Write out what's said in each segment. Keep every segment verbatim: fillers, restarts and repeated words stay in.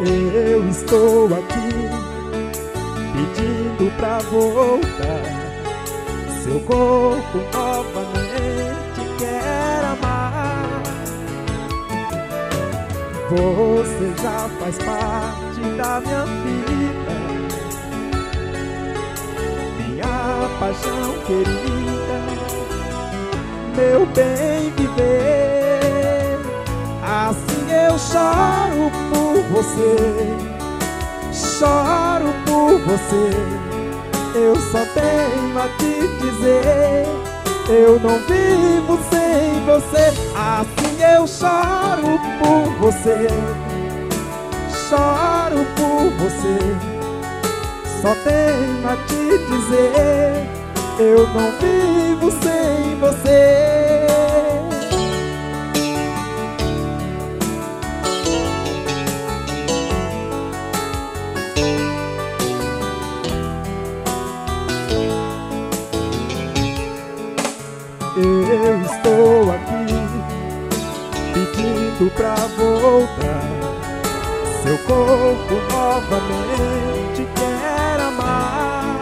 Eu estou aqui pedindo pra voltar. Seu corpo novamente quer amar. Você já faz parte da minha vida, minha paixão querida, meu bem viver. Assim eu choro por você, choro por você. Eu só tenho a te dizer, eu não vivo sem você. Assim eu choro por você, choro por você. Só tenho a te dizer, eu não vivo sem você. Eu estou aqui pedindo pra voltar. Seu corpo novamente quer amar.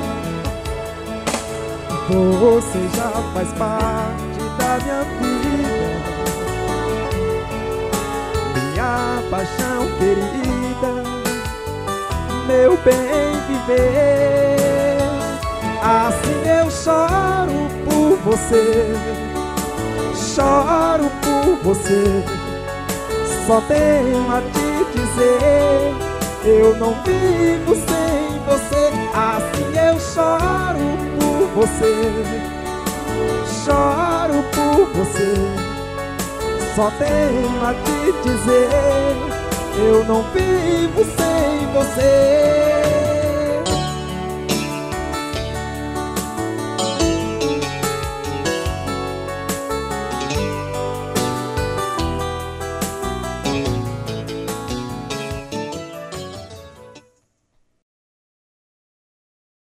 Você já faz parte da minha vida, minha paixão querida, meu bem viver. Assim eu choro por você, choro por você. Só tenho a te dizer, eu não vivo sem você. Assim eu choro por você, choro por você. Só tenho a te dizer, eu não vivo sem você.